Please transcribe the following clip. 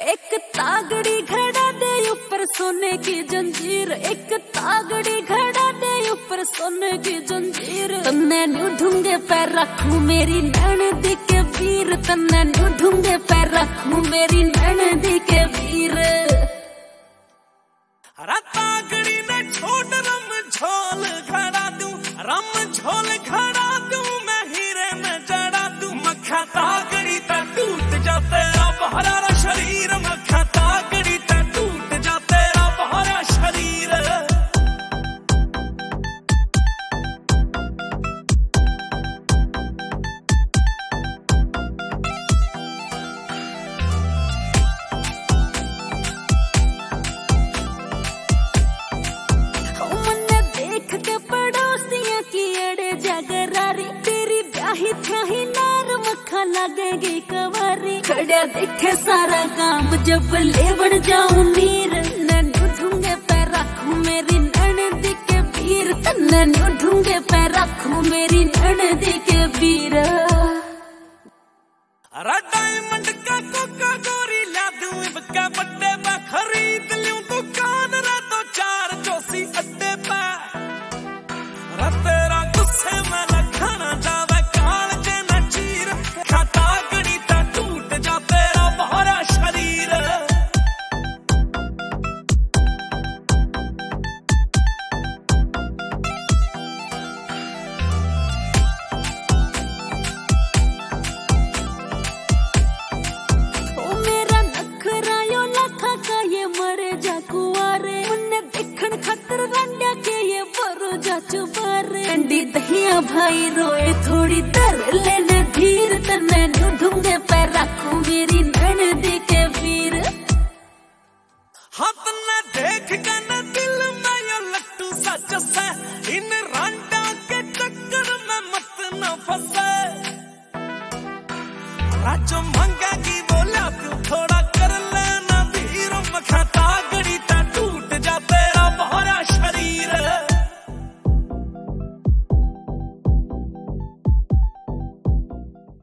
एक तागड़ी घड़ा दे ऊपर सोने की जंजीर, एक तागड़ी घड़ा दे ऊपर सोने की जंजीर। तन्ने न्यू ढूंगे पैर रखूं मेरी नैनदी के वीर, तन्ने न्यू ढूंगे पैर रखूं मेरी नैनदी के वीर। तागड़ी ने छोड़ रम झोल घड़ा दूं, रम झोल घड़ा दूं, मैं हीरे में जड़ा दूं। मक्खा तागड़ी ता टूट जा तेरा बहरा शरीर, मक्खा तागड़ी ता टूट जा तेरा बहरा शरीर। तेरी ब्याही थ्याही नार मक्खा लगेगी कवारी। खड़ा देखे सारा काम जब लेवड़ जाऊं नीर, नन्नू ढूंगे पैर रखूं मेरी नैनदी के वीर, नन्नू ढूंगे पैर रखूं मेरी नैनदी के वीर। डायमंड का कोका गोरी ला दूं, इबका बड्डे में खरीद लूं दुकान रे तो चार चौसी अड्डे पे। तेरा गुस्से में लखना जावे काल के न चीर, खाता गड़ी ता टूट जा तेरा बहरा शरीर। ओ मेरा नखरा यो लखा का ये मरे जा कुआरे, उन्हें देखण खतर रंडा के ये बरो जा चुबारे। अंडी दहिया भाई रोए थोड़ी दर लेने धीर, तन्ने न्यू ढूंगे पैर रखूं मेरी नैनदी के वीर। हाथ न देख के न दिल में यो लट्टू सच से, इन रांडा के चक्कर में मत न फंसे। राजो मंगा की